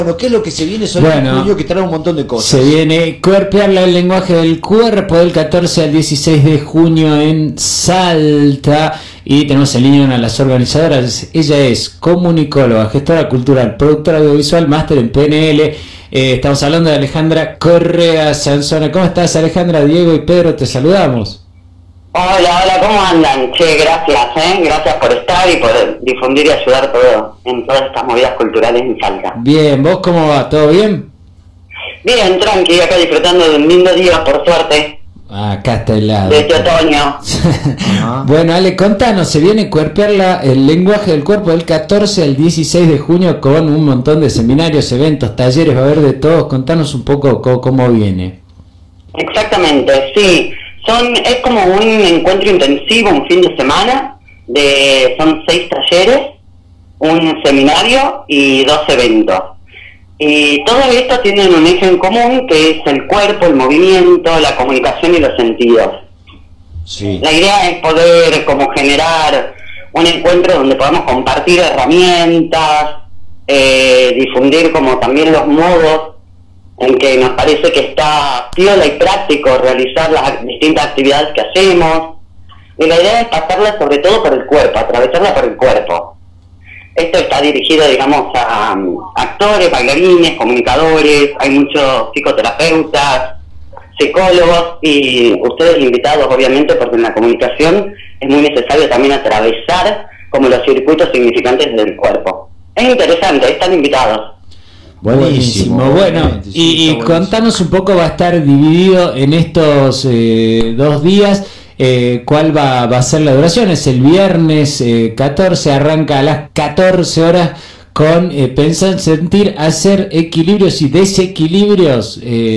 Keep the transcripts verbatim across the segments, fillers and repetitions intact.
Bueno, ¿qué es lo que se viene? Soy Bueno, Julio, que trae un montón de cosas. Se viene Cuerpear el lenguaje del cuerpo del catorce al dieciséis de junio en Salta. Y tenemos en línea una de las organizadoras. Ella es comunicóloga, gestora cultural, productora audiovisual, máster en P N L. Eh, estamos hablando de Alejandra Correa Sansone. ¿Cómo estás, Alejandra? Diego y Pedro, te saludamos. Hola, hola, ¿cómo andan? Che, gracias, ¿eh? Gracias por estar y por difundir y ayudar todo en todas estas movidas culturales en Salta. Bien, ¿vos cómo va? ¿Todo bien? Bien, tranqui, acá disfrutando de un lindo día, por suerte. Ah, acá está helado. De este otoño. Bueno, Ale, contanos, se viene Cuerpear la, el lenguaje del cuerpo del catorce al dieciséis de junio con un montón de seminarios, eventos, talleres, va a haber de todos. Contanos un poco cómo, cómo viene. Exactamente, sí. Son, es como un encuentro intensivo, un fin de semana, de son seis talleres, un seminario y dos eventos. Y todo esto tienen un eje en común, que es el cuerpo, el movimiento, la comunicación y los sentidos. Sí. La idea es poder como generar un encuentro donde podamos compartir herramientas, eh, difundir como también los modos en que nos parece que está piola y práctico realizar las distintas actividades que hacemos. Y la idea es pasarla sobre todo por el cuerpo, atravesarla por el cuerpo. Esto está dirigido, digamos, a um, actores, bailarines, comunicadores, hay muchos psicoterapeutas, psicólogos y ustedes invitados, obviamente, porque en la comunicación es muy necesario también atravesar como los circuitos significantes del cuerpo. Es interesante, están invitados. Buenísimo, bueno, sí, y, y buenísimo. Contanos un poco, va a estar dividido en estos eh, dos días, eh, ¿cuál va, va a ser la duración? Es el viernes eh, catorce, arranca a las catorce horas con eh, Pensar, Sentir, Hacer Equilibrios y Desequilibrios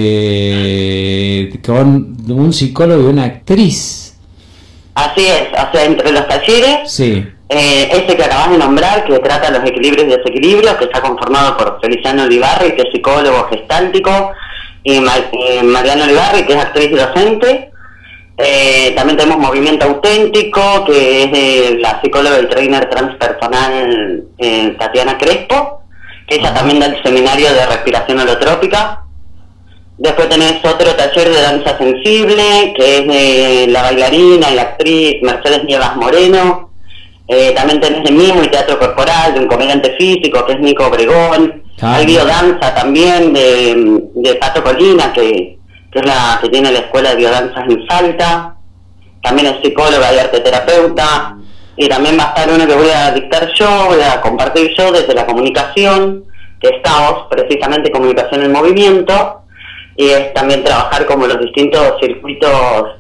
eh, con un psicólogo y una actriz. Así es, o sea, entre los talleres... Sí. Eh, este que acabas de nombrar, que trata los equilibrios y desequilibrios, que está conformado por Feliciano Olivarri, que es psicólogo gestáltico, y, Mar- y Mariana Olivarri, que es actriz y docente. Eh, también tenemos Movimiento Auténtico, que es de la psicóloga y trainer transpersonal eh, Tatiana Crespo, que ella también da el seminario de respiración holotrópica. Después tenés otro taller de danza sensible, que es de la bailarina y actriz Mercedes Nievas Moreno. Eh, también tenés de mimo y teatro corporal, de un comediante físico que es Nico Obregón. Ah, Hay biodanza también de, de Pato Colina, que, que es la que tiene la escuela de biodanzas en Salta. También es psicóloga y arteterapeuta. Y también va a estar uno que voy a dictar yo, voy a compartir yo desde la comunicación, que es CAOS, precisamente comunicación en movimiento. Y es también trabajar como los distintos circuitos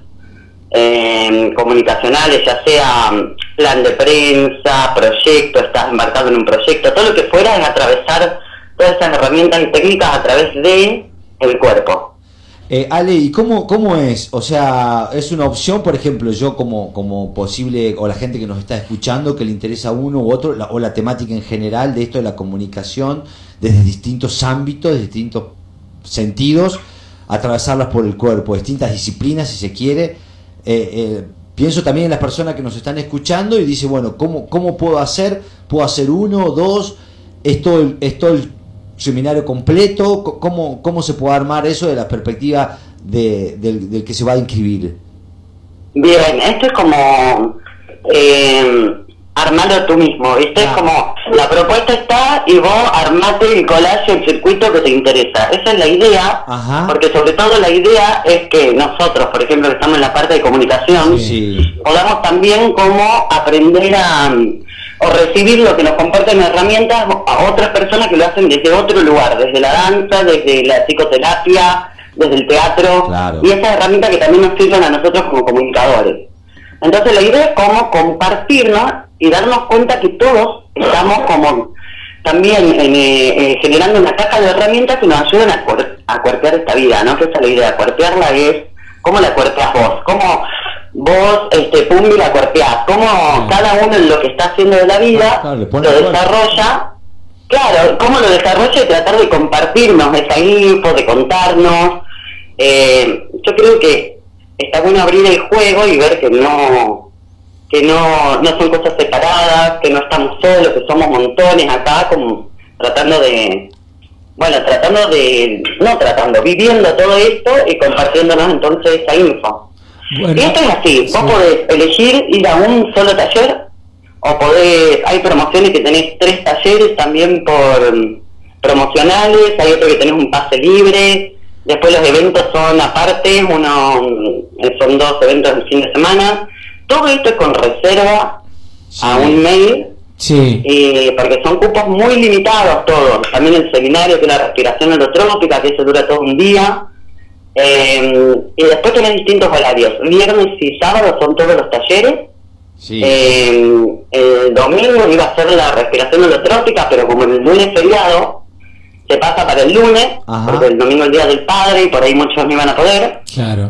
Eh, comunicacionales, ya sea plan de prensa, proyecto, estás embarcado en un proyecto, todo lo que fuera es atravesar todas esas herramientas y técnicas a través de el cuerpo. Eh, Ale, ¿y cómo, cómo es? O sea, ¿es una opción, por ejemplo, yo como, como posible, o la gente que nos está escuchando, que le interesa uno u otro, la, o la temática en general de esto de la comunicación, desde distintos ámbitos, de distintos sentidos, atravesarlas por el cuerpo, distintas disciplinas, si se quiere? Eh, eh, pienso también en las personas que nos están escuchando y dice, bueno, ¿cómo, cómo puedo hacer? ¿Puedo hacer uno, dos? ¿Es todo el, es todo el seminario completo? ¿Cómo, cómo se puede armar eso de la perspectiva de, del, del que se va a inscribir? Bien, esto es como eh, armarlo tú mismo, ¿viste? Ah. Es como, la propuesta está y vos armate el collage, el circuito que te interesa. Esa es la idea. Ajá. Porque sobre todo la idea es que nosotros, por ejemplo, que estamos en la parte de comunicación, Sí. podamos también como aprender a o recibir lo que nos comparten herramientas a otras personas que lo hacen desde otro lugar, desde la danza, desde la psicoterapia, desde el teatro, Claro. y esas herramientas que también nos sirven a nosotros como comunicadores. Entonces la idea es como compartirnos y darnos cuenta que todos estamos como también en, eh, eh, generando una caja de herramientas que nos ayuden a, cuer- a cuerpear esta vida, ¿no? Que esa es la idea, cuerpearla es cómo la cuerpeas vos, cómo vos, este, Pumbi, la cuerpeás, cómo Ah. cada uno en lo que está haciendo de la vida Claro, le pone lo el desarrolla, claro, cómo lo desarrolla y tratar de compartirnos esa info, de contarnos. Eh, yo creo que está bueno abrir el juego y ver que no que no, no son cosas separadas, que no estamos solos, que somos montones acá, como tratando de, bueno, tratando de, no tratando, viviendo todo esto y compartiéndonos entonces esa info. Bueno, y esto es así, vos sí. podés elegir ir a un solo taller, o podés, hay promociones que tenés tres talleres también por promocionales, hay otro que tenés un pase libre, después los eventos son aparte, uno son dos eventos del fin de semana, todo esto es con reserva Sí. a un mail. Sí. Eh, porque son cupos muy limitados todos, también el seminario que es la respiración holotrópica, que eso dura todo un día, eh, y después tenés distintos horarios, viernes y sábado son todos los talleres, Sí. eh, el domingo iba a ser la respiración holotrópica, pero como el lunes es feriado, se pasa para el lunes, Ajá. porque el domingo es el día del padre y por ahí muchos no iban a poder, Claro.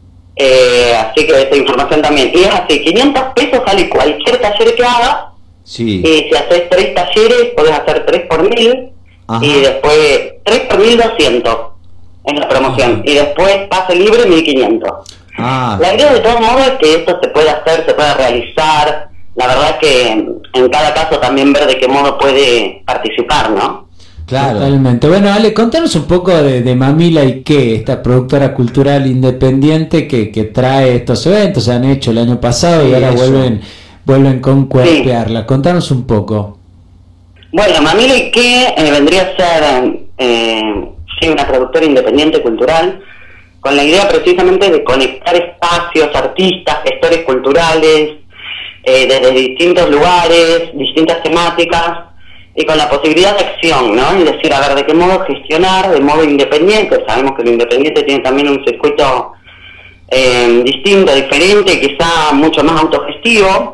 eh, así que esta información también, y es así, quinientos pesos sale cualquier taller que hagas. Sí. Y si haces tres talleres, podés hacer tres por mil, Ajá. y después tres por mil doscientos en la promoción, Ajá. y después pase libre mil quinientos. Ah, La idea de todos modos es que esto se pueda hacer, se pueda realizar, la verdad que en cada caso también ver de qué modo puede participar, ¿no? claro. Totalmente. Bueno, Ale, contanos un poco de, de Mamila y qué, esta productora cultural independiente que, que trae estos eventos, se han hecho el año pasado Sí, y ahora eso. vuelven vuelven con cuerpearla. Contanos un poco. Bueno, Mamila y qué eh, vendría a ser eh, sí, una productora independiente cultural, con la idea precisamente de conectar espacios, artistas, gestores culturales, eh, desde distintos lugares, distintas temáticas, y con la posibilidad de acción, ¿no? Y decir, a ver, de qué modo gestionar, de modo independiente. Sabemos que lo independiente tiene también un circuito eh, distinto, diferente, quizá mucho más autogestivo,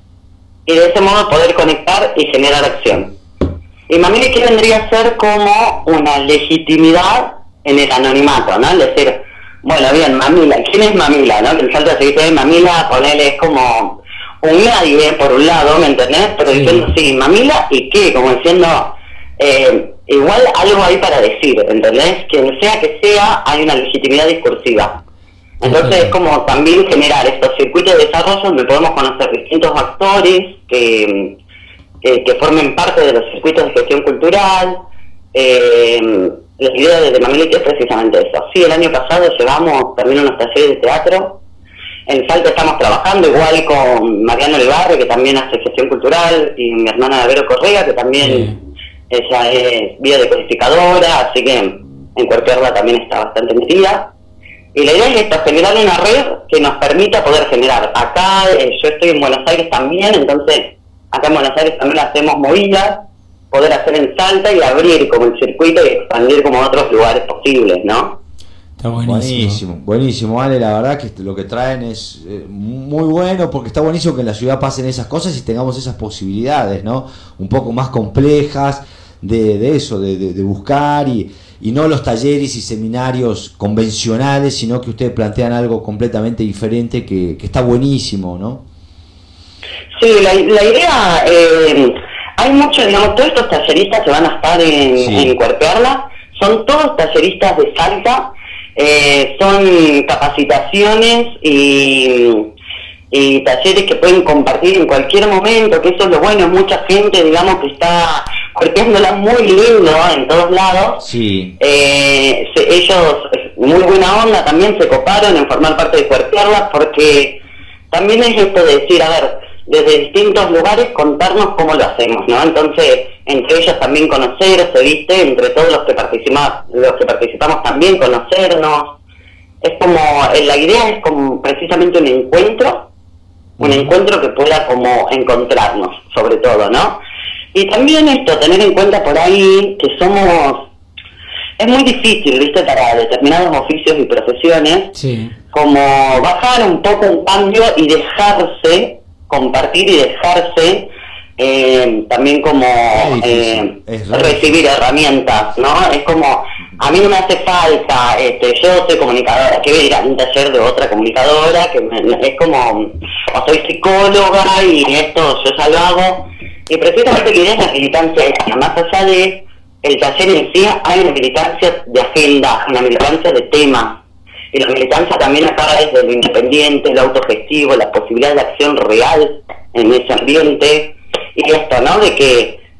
y de ese modo poder conectar y generar acción. Y Mamila y qué vendría a ser como una legitimidad en el anonimato, ¿no? Es decir, bueno, bien, Mamila, ¿quién es Mamila, no? Que el salto de seguir de Mamila, ponerle es como un nadie, por un lado, ¿me entendés? Pero Sí. diciendo, sí, Mamila y qué, como diciendo, eh, igual algo hay para decir, ¿entendés? Quien sea que sea, hay una legitimidad discursiva. Entonces es como también generar estos circuitos de desarrollo donde podemos conocer distintos actores que, que, que formen parte de los circuitos de gestión cultural. Eh, la idea de Mamila y qué es precisamente eso. Sí, el año pasado llevamos también unos talleres de teatro. En Salta estamos trabajando igual con Mariano del Barrio, que también hace gestión cultural, y mi hermana Vero Correa, que también Sí. ella es biodecodificadora, así que en Cuerpearla también está bastante metida. Y la idea es esto, generar una red que nos permita poder generar. Acá, eh, yo estoy en Buenos Aires también, entonces acá en Buenos Aires también hacemos movidas, poder hacer en Salta y abrir como el circuito y expandir como a otros lugares posibles, ¿no? Está buenísimo. Buenísimo, buenísimo, vale, la verdad que lo que traen es eh, muy bueno, porque está buenísimo que en la ciudad pasen esas cosas y tengamos esas posibilidades, ¿no? Un poco más complejas de, de eso, de, de, de buscar y, y no los talleres y seminarios convencionales, sino que ustedes plantean algo completamente diferente que, que está buenísimo, ¿no? Sí, la, la idea, eh, hay muchos, digamos, todos estos talleristas que van a estar en, Sí. en Cuerpearla, son todos talleristas de Salta, eh, son capacitaciones y, y talleres que pueden compartir en cualquier momento, que eso es lo bueno, mucha gente, digamos, que está cuerpeándola muy lindo en todos lados. Sí. Eh, se, ellos, muy buena onda, también se coparon en formar parte de Cuerpearla, porque también es esto de decir, a ver, desde distintos lugares contarnos cómo lo hacemos, ¿no? Entonces, entre ellos también conocerse, ¿viste? Entre todos los que participamos, los que participamos también conocernos. Es como, eh, la idea es como precisamente un encuentro, un encuentro que pueda como encontrarnos, sobre todo, ¿no? Y también esto, tener en cuenta por ahí que somos, es muy difícil, ¿viste? Para determinados oficios y profesiones, Sí. como bajar un poco un cambio y dejarse compartir y dejarse eh, también como Es eh, difícil, es re recibir herramientas, ¿no? Es como, a mí no me hace falta, este, yo soy comunicadora, que voy a ir a un taller de otra comunicadora, que me, es como, o soy psicóloga y esto yo ya lo hago, y precisamente la idea es la militancia esta, más allá de el taller en sí, hay una militancia de agenda, una militancia de temas. Y la militancia también acá es de lo independiente, lo autogestivo, la posibilidad de acción real en ese ambiente. Y esto, ¿no? De que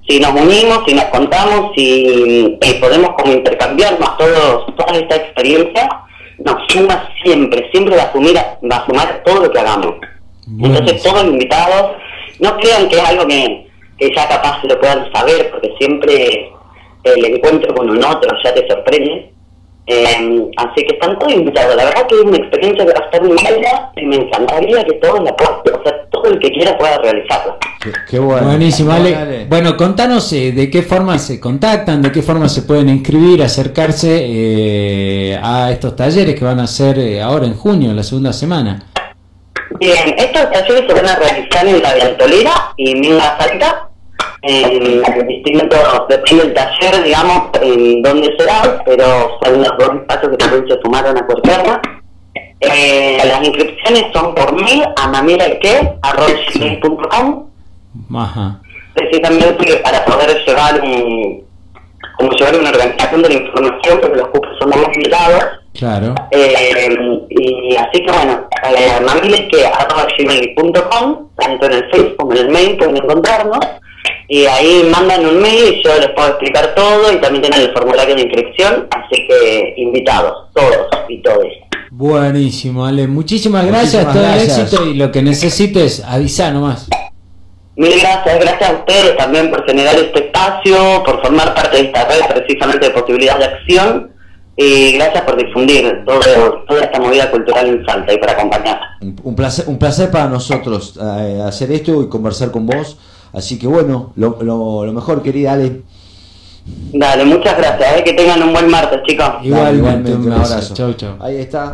si nos unimos, si nos contamos, si eh, podemos como intercambiarnos todos, toda esta experiencia, nos suma siempre, siempre va a, sumir, va a sumar todo lo que hagamos. Bueno. Entonces todos los invitados, no crean que es algo que, que ya capaz lo puedan saber, porque siempre el encuentro con un otro ya te sorprende. Eh, así que están todos invitados. La verdad que es una experiencia que va a estar muy buena y me encantaría que todos la puedan, o sea, todo el que quiera pueda realizarla. Qué, qué bueno. Buenísimo, Ale. Dale. Bueno, contanos eh, de qué forma se contactan, de qué forma se pueden inscribir, acercarse eh, a estos talleres que van a hacer eh, ahora en junio, la segunda semana. Bien, estos talleres se van a realizar en la Ventolera y Minga Salta. En distintos, depende del taller, digamos, en dónde será, pero son los dos espacios que también se sumaron a Cuerperna. Eh, las inscripciones son por mail a mamiraque arroba gmail punto com. Ajá. Precisamente para poder llevar un, como llevar una organización de la información, porque los cupos son muy limitados. Claro. Eh, y así que bueno, eh, mamiraque arroba gmail punto com, tanto en el Facebook como en el mail pueden encontrarnos. Y ahí mandan un mail y yo les puedo explicar todo, y también tienen el formulario de inscripción, así que invitados, todos y todas. Buenísimo, Ale, muchísimas gracias, muchísimas todo gracias. El éxito, y lo que necesites, avisa nomás. Mil gracias, gracias a ustedes también por generar este espacio, por formar parte de esta red precisamente de Posibilidad de Acción, y gracias por difundir todo, toda esta movida cultural en Salta y por acompañar. Un placer, un placer para nosotros eh, hacer esto y conversar con vos. Así que bueno, lo, lo, lo mejor, querida Ale. Dale, muchas gracias, eh, que tengan un buen martes, chicos. Igual, igualmente, un abrazo. Chau, chau. Ahí está.